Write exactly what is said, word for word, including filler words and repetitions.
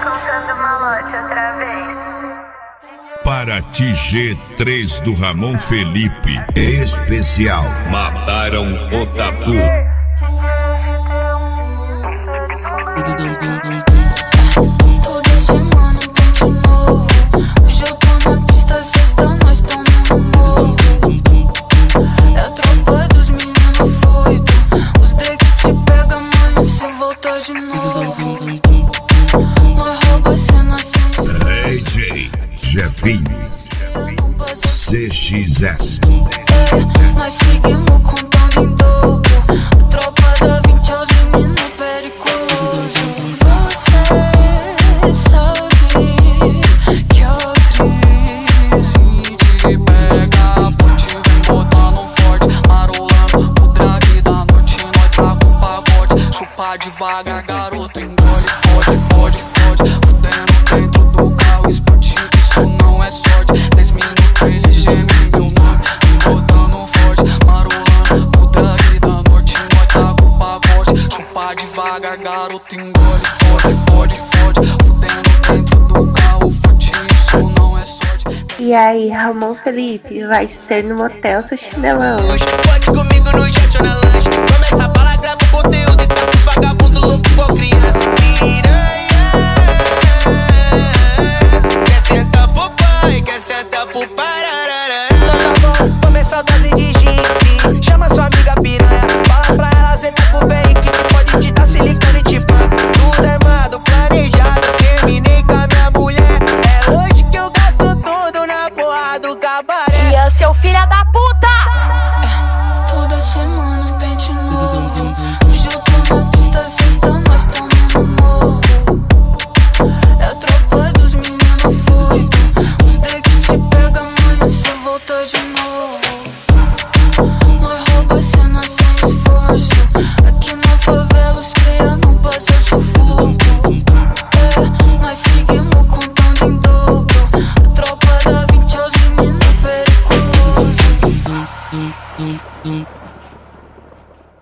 contando malote outra vez. Paraty G três do Ramon Felipe. Especial Mataram o Tatu. Toda semana um pente novo. Hoje eu tô na pista, sexta nós tamo no morro. É a tropa dos meninos foito. Os D que te pega amanhã se voltar de novo. Nós rouba a cena sem A J Jefinho C X S. nós seguimos contando em dobro. A tropa da vinte aos meninos periculoso. Você sabe que a crise te pega. Ponte vem botando forte, marolando o drag da noite. Nós tá com pagode, chupa devagar, garoto. Engole, fode, fode, fode. Fudendo dentro do carro esportivo, isso não é sorte. Dez minutos ele geme meu nome, botando forte, marolando o drag da noite. Nós tá com pagode, chupa devagar, garoto. Engole, fode, fode, fode. Fudendo dentro do carro forte, isso não é sorte. E aí, Ramon Felipe, vai ser no motel seu chinelão. Hoje pode comigo no jet ou na lanche. Começa a bala, grava o conteúdo e tá com os vagabundos loucos igual criança. Piranha, quer sentar pro pai, quer sentar pro parararara. Então tá bom, tomei só dose de gin. Chama sua amiga piranha, fala pra ela sentar com o velho que te pode te dar silicone e te banca. Tudo armado, planejado, terminei com a minha mulher. É hoje que eu gasto tudo na porra do cabaré. Ian, seu filho da puta! Toda semana um pente novo. Hoje eu tô na pista, sexta nós tamo no morro. É a tropa dos meninos foito. Os D que te pega amanhã se voltar de novo.